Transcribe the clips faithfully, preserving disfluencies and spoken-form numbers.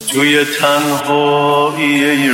توی تنهایی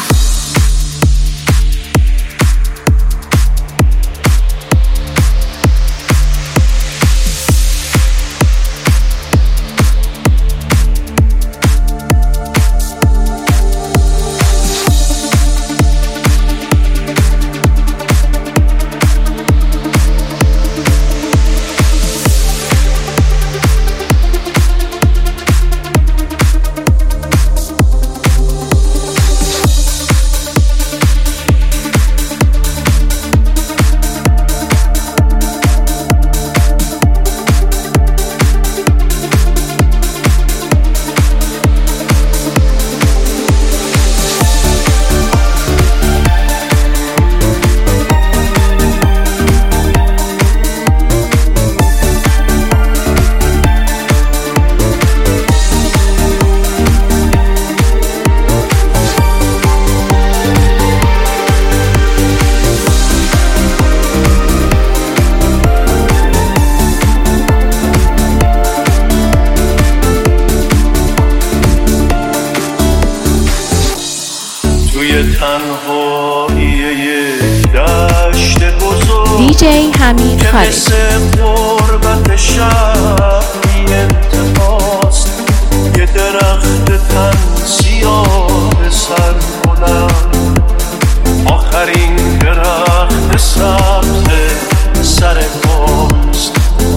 دیجی حمید خارجی قربت شهری انتهاست، یه درخت تن سیاه سر بلند، آخرین درخت سبز سر پاست،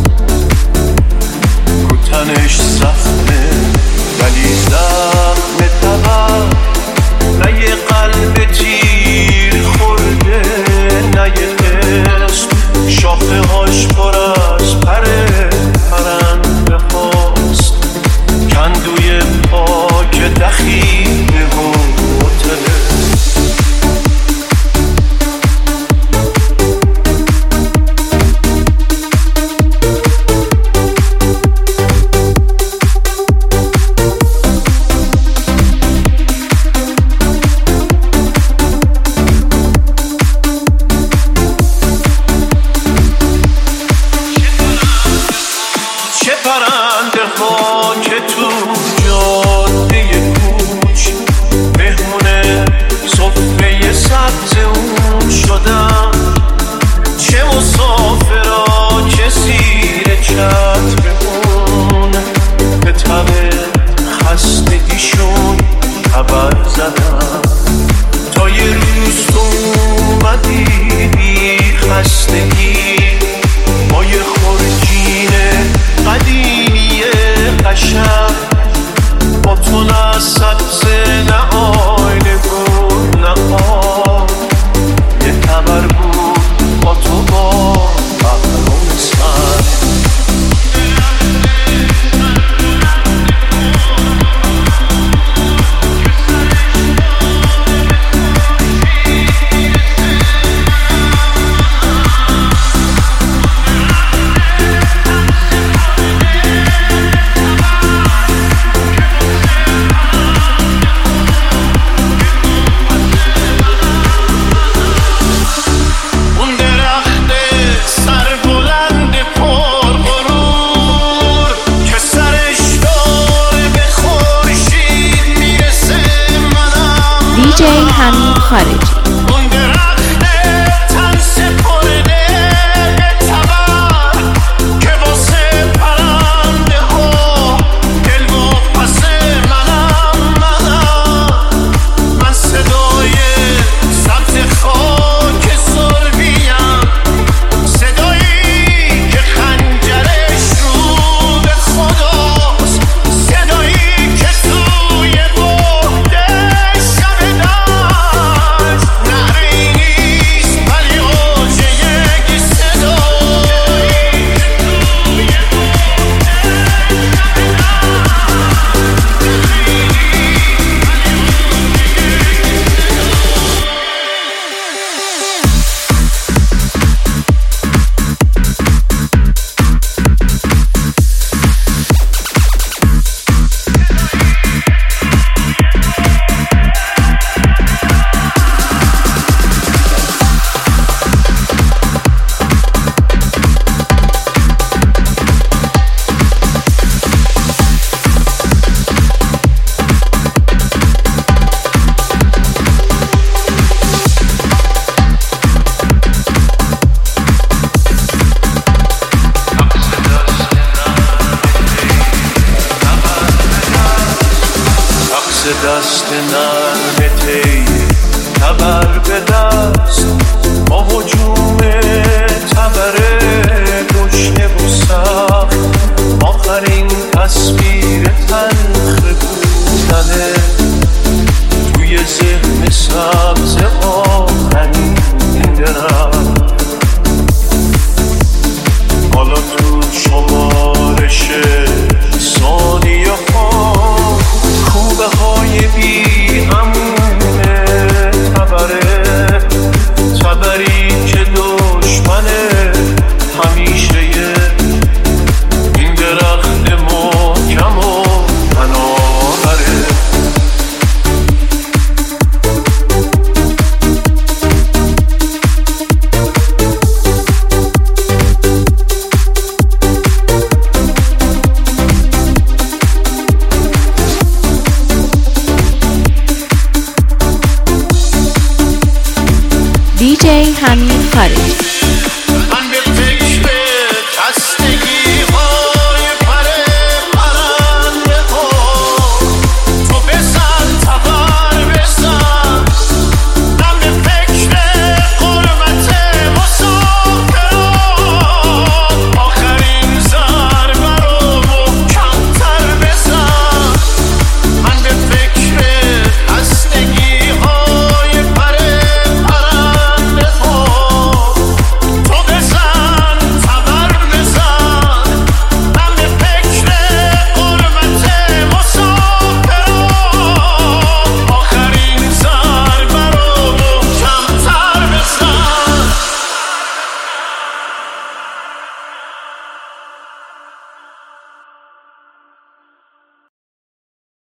کوتنش سخته ولی زخم طبع، نه یه قلب تیر خورده نه یه شاخه هاش پر از پر پرنده هاست، کندوی پاک دخیله و بطله. تا یه روز تو اومدی بی خستگی با یه خورجین قدیمی قشنگ، با تو نه سبز نه آینه بود نه آب، یه تبر بود با تو با بغلون سر. دیجی حمید خارجی دست نرم تی تبر به دست با هجوم تبر گشنه و سخت آخرین تصویر تلخ بودنه توی ذهن سبز آخرین درخت. حالا تو شمارش ثانیه ها خوبه های بی امونه تبره تبری که دشمنه همیشه این درخت محکم و پناهره. دی جی حمید خارجی.